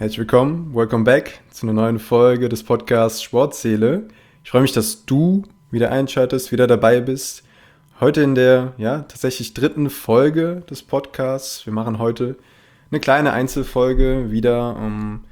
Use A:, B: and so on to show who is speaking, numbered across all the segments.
A: herzlich willkommen, welcome back zu einer neuen Folge des Podcasts Sportseele. Ich freue mich, dass du wieder einschaltest, wieder dabei bist. Heute in der tatsächlich dritten Folge des Podcasts. Wir machen heute eine kleine Einzelfolge wieder, um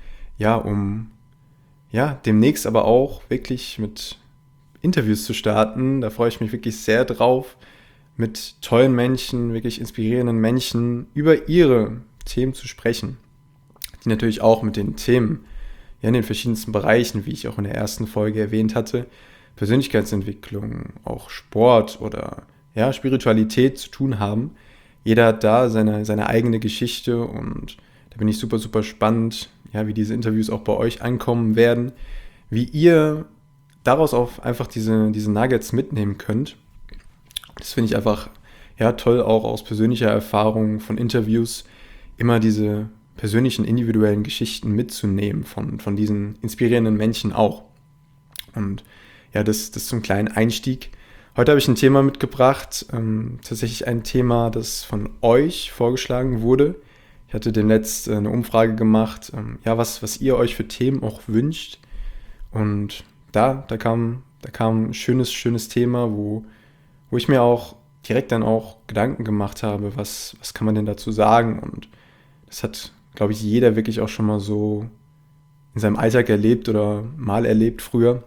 A: demnächst aber auch wirklich mit Interviews zu starten. Da freue ich mich wirklich sehr drauf, mit tollen Menschen, wirklich inspirierenden Menschen über ihre Themen zu sprechen, die natürlich auch mit den Themen in den verschiedensten Bereichen, wie ich auch in der ersten Folge erwähnt hatte, Persönlichkeitsentwicklung, auch Sport oder Spiritualität zu tun haben. Jeder hat da seine eigene Geschichte und da bin ich super, super spannend, wie diese Interviews auch bei euch ankommen werden, wie ihr daraus auch einfach diese Nuggets mitnehmen könnt. Das finde ich einfach toll, auch aus persönlicher Erfahrung von Interviews, immer diese persönlichen, individuellen Geschichten mitzunehmen von diesen inspirierenden Menschen auch. Und das zum kleinen Einstieg. Heute habe ich ein Thema mitgebracht, tatsächlich ein Thema, das von euch vorgeschlagen wurde. Ich hatte demnächst eine Umfrage gemacht, was ihr euch für Themen auch wünscht. Und da kam ein schönes Thema, wo ich mir auch direkt dann auch Gedanken gemacht habe, was kann man denn dazu sagen? Und das hat, glaube ich, jeder wirklich auch schon mal so in seinem Alltag erlebt oder mal erlebt früher.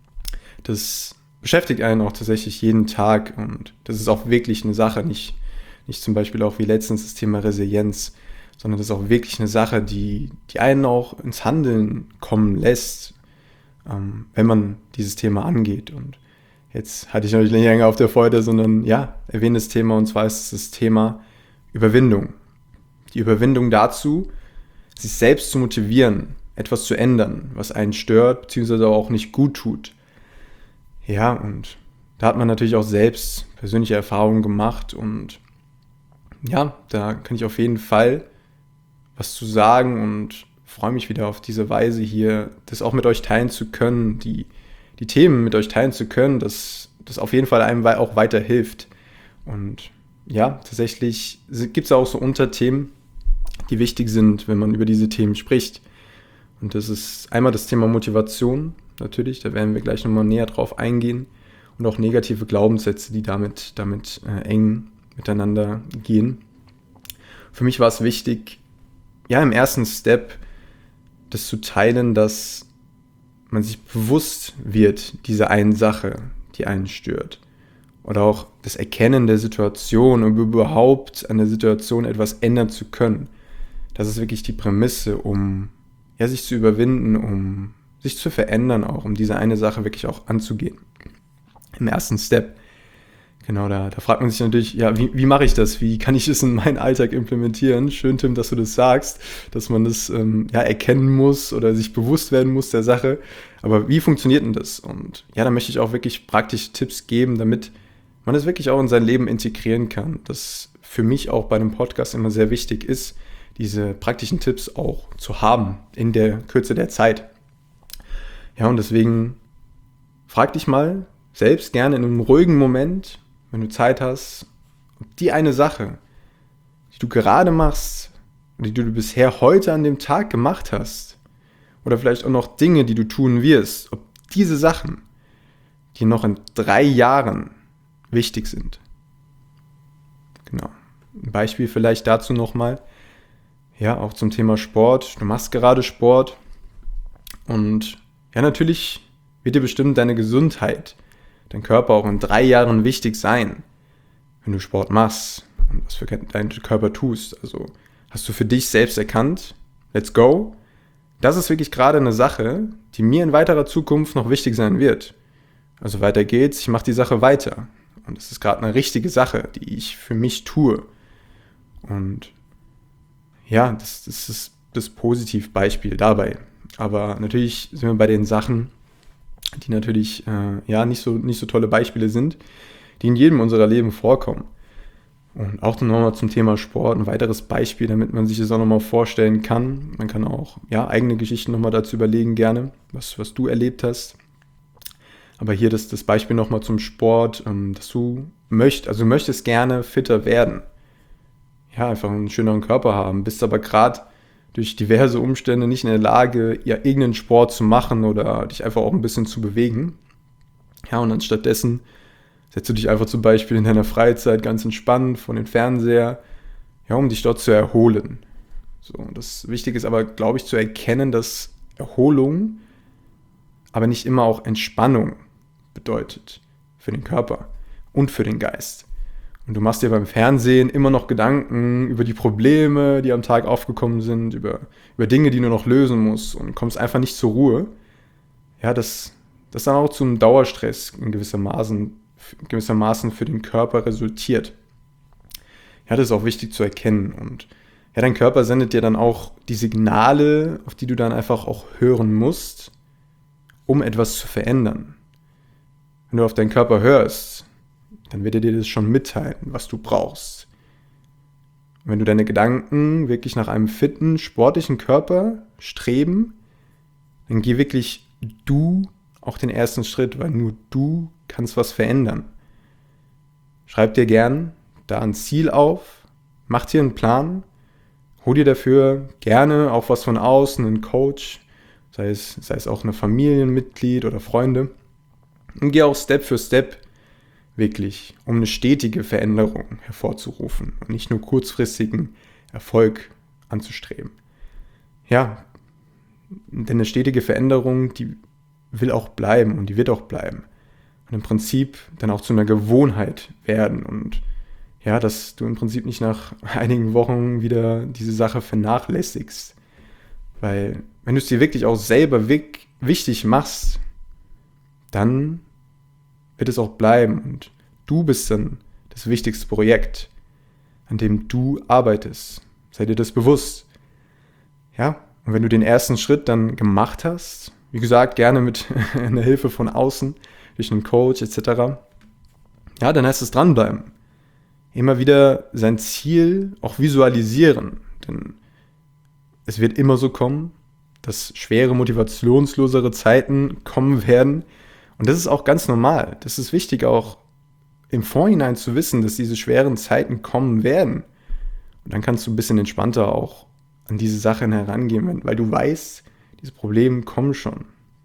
A: Das beschäftigt einen auch tatsächlich jeden Tag und das ist auch wirklich eine Sache, nicht zum Beispiel auch wie letztens das Thema Resilienz, sondern das ist auch wirklich eine Sache, die einen auch ins Handeln kommen lässt, wenn man dieses Thema angeht. Und jetzt hatte ich noch nicht länger auf der Freude, sondern erwähne das Thema, und zwar ist es das Thema Überwindung. Die Überwindung dazu, sich selbst zu motivieren, etwas zu ändern, was einen stört, beziehungsweise auch nicht gut tut. Ja, und da hat man natürlich auch selbst persönliche Erfahrungen gemacht und da kann ich auf jeden Fall was zu sagen und freue mich wieder auf diese Weise hier, das auch mit euch teilen zu können, die Themen mit euch teilen zu können, dass das auf jeden Fall einem auch weiterhilft. Und tatsächlich gibt es auch so Unterthemen, die wichtig sind, wenn man über diese Themen spricht. Und das ist einmal das Thema Motivation, natürlich, da werden wir gleich nochmal näher drauf eingehen, und auch negative Glaubenssätze, die damit eng miteinander gehen. Für mich war es wichtig, im ersten Step das zu teilen, dass man sich bewusst wird dieser einen Sache, die einen stört. Oder auch das Erkennen der Situation, um überhaupt an der Situation etwas ändern zu können. Das ist wirklich die Prämisse, um sich zu überwinden, um sich zu verändern auch, um diese eine Sache wirklich auch anzugehen. Im ersten Step. Genau, da fragt man sich natürlich, wie mache ich das? Wie kann ich das in meinen Alltag implementieren? Schön, Tim, dass du das sagst, dass man das erkennen muss oder sich bewusst werden muss der Sache. Aber wie funktioniert denn das? Und da möchte ich auch wirklich praktische Tipps geben, damit man das wirklich auch in sein Leben integrieren kann. Das für mich auch bei einem Podcast immer sehr wichtig ist, diese praktischen Tipps auch zu haben in der Kürze der Zeit. Ja, und deswegen frag dich mal selbst gerne in einem ruhigen Moment, wenn du Zeit hast, ob die eine Sache, die du gerade machst, die du bisher heute an dem Tag gemacht hast, oder vielleicht auch noch Dinge, die du tun wirst, ob diese Sachen, die noch in 3 Jahren wichtig sind. Genau. Ein Beispiel vielleicht dazu nochmal. Auch zum Thema Sport. Du machst gerade Sport und natürlich wird dir bestimmt deine Gesundheit, dein Körper auch in 3 Jahren wichtig sein, wenn du Sport machst und was für deinen Körper tust. Also hast du für dich selbst erkannt, let's go. Das ist wirklich gerade eine Sache, die mir in weiterer Zukunft noch wichtig sein wird. Also weiter geht's, ich mache die Sache weiter. Und das ist gerade eine richtige Sache, die ich für mich tue. Und das ist das Positivbeispiel dabei. Aber natürlich sind wir bei den Sachen, die natürlich nicht so tolle Beispiele sind, die in jedem unserer Leben vorkommen. Und auch dann nochmal zum Thema Sport ein weiteres Beispiel, damit man sich das auch nochmal vorstellen kann. Man kann auch eigene Geschichten nochmal dazu überlegen gerne, was du erlebt hast. Aber hier das Beispiel nochmal zum Sport, dass du möchtest gerne fitter werden. Einfach einen schöneren Körper haben, bist aber gerade durch diverse Umstände nicht in der Lage, ja, irgendeinen Sport zu machen oder dich einfach auch ein bisschen zu bewegen. Ja, und dann stattdessen setzt du dich einfach zum Beispiel in deiner Freizeit ganz entspannt vor den Fernseher, ja, um dich dort zu erholen. So, und das Wichtige ist aber, glaube ich, zu erkennen, dass Erholung aber nicht immer auch Entspannung bedeutet für den Körper und für den Geist. Und du machst dir beim Fernsehen immer noch Gedanken über die Probleme, die am Tag aufgekommen sind, über Dinge, die du noch lösen musst und kommst einfach nicht zur Ruhe. Ja, das dann auch zum Dauerstress in gewissermaßen für den Körper resultiert. Ja, das ist auch wichtig zu erkennen. Und ja, dein Körper sendet dir dann auch die Signale, auf die du dann einfach auch hören musst, um etwas zu verändern. Wenn du auf deinen Körper hörst, dann wird er dir das schon mitteilen, was du brauchst. Und wenn du deine Gedanken wirklich nach einem fitten, sportlichen Körper streben, dann geh wirklich du auch den ersten Schritt, weil nur du kannst was verändern. Schreib dir gern da ein Ziel auf, mach dir einen Plan, hol dir dafür gerne auch was von außen, einen Coach, sei es auch ein Familienmitglied oder Freunde, und geh auch Step für Step wirklich, um eine stetige Veränderung hervorzurufen und nicht nur kurzfristigen Erfolg anzustreben. Ja, denn eine stetige Veränderung, die will auch bleiben und die wird auch bleiben. Und im Prinzip dann auch zu einer Gewohnheit werden und ja, dass du im Prinzip nicht nach einigen Wochen wieder diese Sache vernachlässigst. Weil wenn du es dir wirklich auch selber wichtig machst, dann wird es auch bleiben und du bist dann das wichtigste Projekt, an dem du arbeitest. Sei dir das bewusst. Ja, und wenn du den ersten Schritt dann gemacht hast, wie gesagt, gerne mit einer Hilfe von außen, durch einen Coach etc., ja, dann heißt es dranbleiben. Immer wieder sein Ziel auch visualisieren, denn es wird immer so kommen, dass schwere, motivationslosere Zeiten kommen werden. Und das ist auch ganz normal. Das ist wichtig, auch im Vorhinein zu wissen, dass diese schweren Zeiten kommen werden. Und dann kannst du ein bisschen entspannter auch an diese Sachen herangehen, weil du weißt, diese Probleme kommen schon.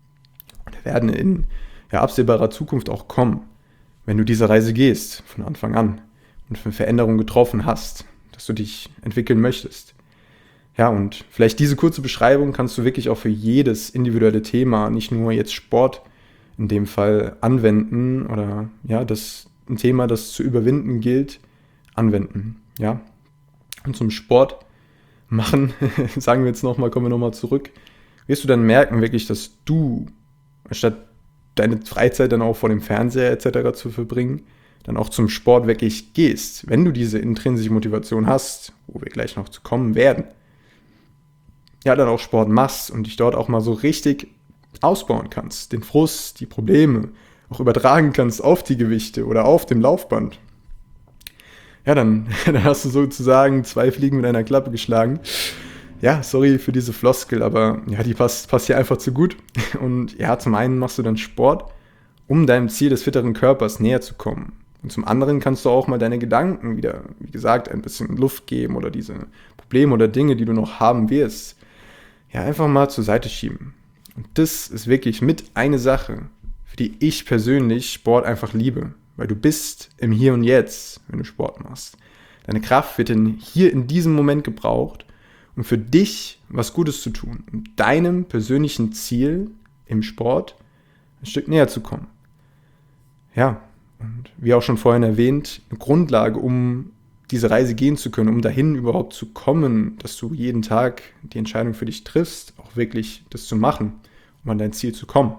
A: Und werden in absehbarer Zukunft auch kommen, wenn du diese Reise gehst, von Anfang an und für Veränderungen getroffen hast, dass du dich entwickeln möchtest. Ja, und vielleicht diese kurze Beschreibung kannst du wirklich auch für jedes individuelle Thema, nicht nur jetzt Sport in dem Fall, anwenden oder ja, ein Thema, das zu überwinden gilt, anwenden. Ja, und zum Sport machen, sagen wir jetzt nochmal, kommen wir nochmal zurück, wirst du dann merken wirklich, dass du, anstatt deine Freizeit dann auch vor dem Fernseher etc. zu verbringen, dann auch zum Sport wirklich gehst, wenn du diese intrinsische Motivation hast, wo wir gleich noch zu kommen werden, ja, dann auch Sport machst und dich dort auch mal so richtig ausbauen kannst, den Frust, die Probleme auch übertragen kannst auf die Gewichte oder auf dem Laufband. Ja, dann hast du sozusagen 2 Fliegen mit einer Klappe geschlagen. Ja, sorry für diese Floskel, aber ja, die passt hier einfach zu gut. Und ja, zum einen machst du dann Sport, um deinem Ziel des fitteren Körpers näher zu kommen. Und zum anderen kannst du auch mal deine Gedanken wieder, wie gesagt, ein bisschen Luft geben oder diese Probleme oder Dinge, die du noch haben wirst, ja, einfach mal zur Seite schieben. Und das ist wirklich mit eine Sache, für die ich persönlich Sport einfach liebe. Weil du bist im Hier und Jetzt, wenn du Sport machst. Deine Kraft wird hier in diesem Moment gebraucht, um für dich was Gutes zu tun, um deinem persönlichen Ziel im Sport ein Stück näher zu kommen. Ja, und wie auch schon vorhin erwähnt, eine Grundlage, um diese Reise gehen zu können, um dahin überhaupt zu kommen, dass du jeden Tag die Entscheidung für dich triffst, auch wirklich das zu machen, um an dein Ziel zu kommen.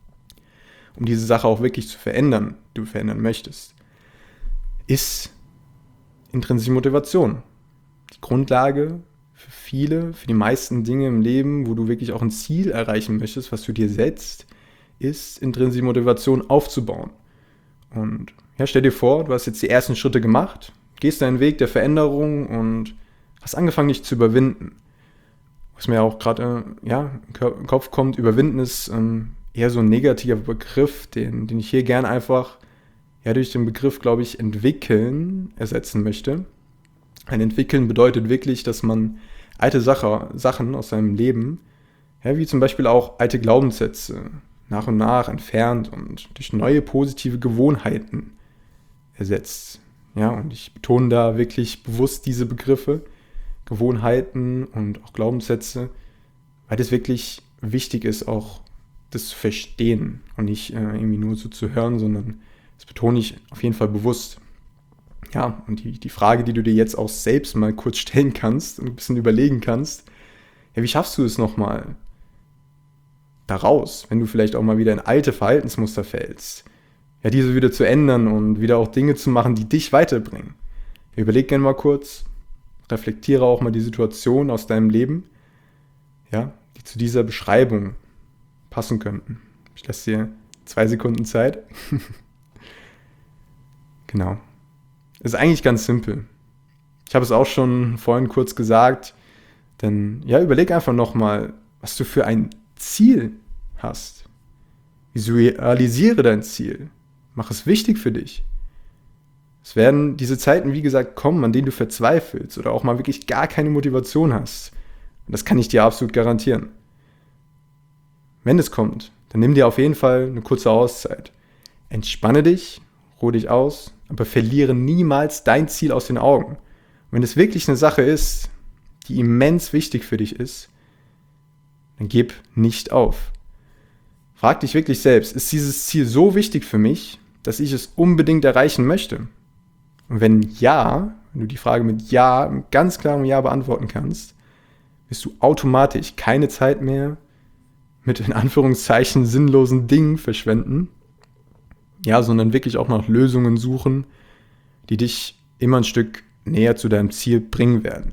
A: Um diese Sache auch wirklich zu verändern, die du verändern möchtest, ist intrinsische Motivation. Die Grundlage für die meisten Dinge im Leben, wo du wirklich auch ein Ziel erreichen möchtest, was du dir setzt, ist intrinsische Motivation aufzubauen. Und ja, stell dir vor, du hast jetzt die ersten Schritte gemacht, gehst deinen Weg der Veränderung und hast angefangen, dich zu überwinden. Was mir auch gerade im Kopf kommt, überwinden ist eher so ein negativer Begriff, den ich hier gerne einfach durch den Begriff, glaube ich, entwickeln ersetzen möchte. Ein Entwickeln bedeutet wirklich, dass man alte Sachen aus seinem Leben, ja, wie zum Beispiel auch alte Glaubenssätze, nach und nach entfernt und durch neue positive Gewohnheiten ersetzt. Ja, und ich betone da wirklich bewusst diese Begriffe, Gewohnheiten und auch Glaubenssätze, weil es wirklich wichtig ist, auch das zu verstehen und nicht irgendwie nur so zu hören, sondern das betone ich auf jeden Fall bewusst. Ja, und die Frage, die du dir jetzt auch selbst mal kurz stellen kannst und ein bisschen überlegen kannst, ja, wie schaffst du es nochmal daraus, wenn du vielleicht auch mal wieder in alte Verhaltensmuster fällst, ja, diese wieder zu ändern und wieder auch Dinge zu machen, die dich weiterbringen. Ja, überleg gerne mal kurz, reflektiere auch mal die Situation aus deinem Leben, ja, die zu dieser Beschreibung passen könnten. Ich lasse dir 2 Sekunden Zeit. Genau. Ist eigentlich ganz simpel. Ich habe es auch schon vorhin kurz gesagt, denn ja, überleg einfach nochmal, was du für ein Ziel hast. Visualisiere dein Ziel. Mach es wichtig für dich. Es werden diese Zeiten, wie gesagt, kommen, an denen du verzweifelst oder auch mal wirklich gar keine Motivation hast. Und das kann ich dir absolut garantieren. Wenn es kommt, dann nimm dir auf jeden Fall eine kurze Auszeit. Entspanne dich, ruhe dich aus, aber verliere niemals dein Ziel aus den Augen. Und wenn es wirklich eine Sache ist, die immens wichtig für dich ist, dann gib nicht auf. Frag dich wirklich selbst, ist dieses Ziel so wichtig für mich, dass ich es unbedingt erreichen möchte? Und wenn ja, wenn du die Frage mit Ja, mit ganz klarem Ja beantworten kannst, wirst du automatisch keine Zeit mehr mit in Anführungszeichen sinnlosen Dingen verschwenden, ja, sondern wirklich auch nach Lösungen suchen, die dich immer ein Stück näher zu deinem Ziel bringen werden.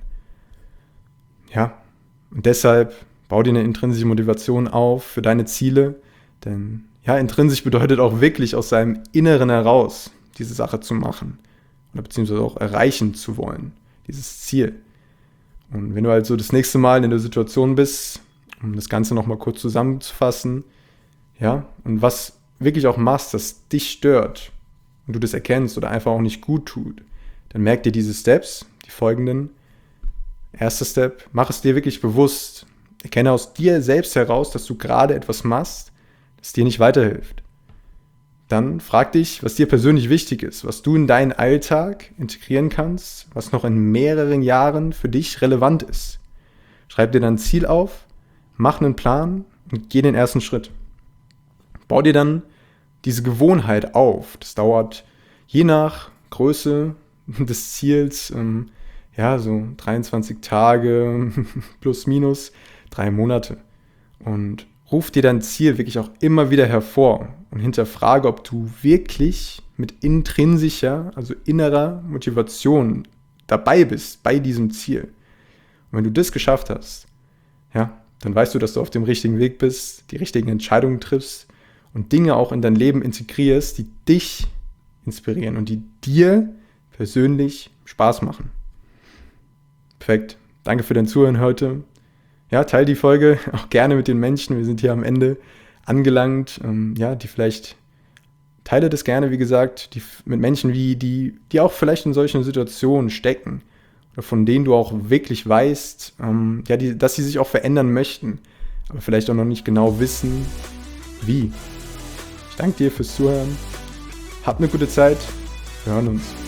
A: Ja, und deshalb bau dir eine intrinsische Motivation auf für deine Ziele, denn ja, intrinsisch bedeutet auch wirklich aus seinem Inneren heraus diese Sache zu machen oder beziehungsweise auch erreichen zu wollen, dieses Ziel. Und wenn du also das nächste Mal in der Situation bist, um das Ganze nochmal kurz zusammenzufassen, ja, und was wirklich auch machst, das dich stört und du das erkennst oder einfach auch nicht gut tut, dann merk dir diese Steps, die folgenden. Erster Step, mach es dir wirklich bewusst. Erkenne aus dir selbst heraus, dass du gerade etwas machst, das dir nicht weiterhilft. Dann frag dich, was dir persönlich wichtig ist, was du in deinen Alltag integrieren kannst, was noch in mehreren Jahren für dich relevant ist. Schreib dir dann ein Ziel auf, mach einen Plan und geh den ersten Schritt. Bau dir dann diese Gewohnheit auf. Das dauert je nach Größe des Ziels, ja, so 23 Tage plus minus 3 Monate. Und ruf dir dein Ziel wirklich auch immer wieder hervor und hinterfrage, ob du wirklich mit intrinsischer, also innerer Motivation dabei bist bei diesem Ziel. Und wenn du das geschafft hast, ja, dann weißt du, dass du auf dem richtigen Weg bist, die richtigen Entscheidungen triffst und Dinge auch in dein Leben integrierst, die dich inspirieren und die dir persönlich Spaß machen. Perfekt. Danke für dein Zuhören heute. Ja, teile die Folge auch gerne mit den Menschen. Wir sind hier am Ende angelangt. Ja, die vielleicht, teile das gerne, wie gesagt, mit Menschen, die auch vielleicht in solchen Situationen stecken. Oder von denen du auch wirklich weißt, ja, dass sie sich auch verändern möchten. Aber vielleicht auch noch nicht genau wissen, wie. Ich danke dir fürs Zuhören. Hab eine gute Zeit. Wir hören uns.